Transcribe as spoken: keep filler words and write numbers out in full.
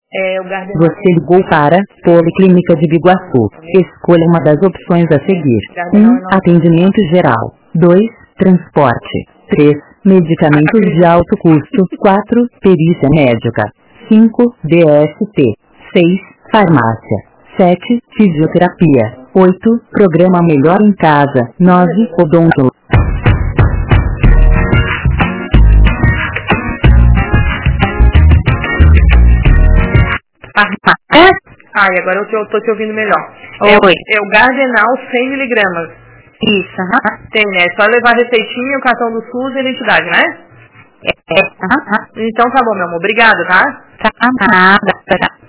É, o Garden... Você ligou para Policlínica de Biguaçu. Escolha uma das opções a seguir. um. Atendimento geral. dois. Transporte. três. Medicamentos de alto custo. quatro. Perícia médica. cinco. D S T. seis. Farmácia. sete. Fisioterapia. oito. Programa Melhor em Casa. nove. Odonto. Ai, agora eu tô, tô te ouvindo melhor. É, Oi. é o Gardenal cem miligramas. Isso, aham. Tem, né? É só levar a receitinha, o cartão do SUS e a identidade, né? É, aham. Então tá bom, meu amor. Obrigado, tá? Tá, nada.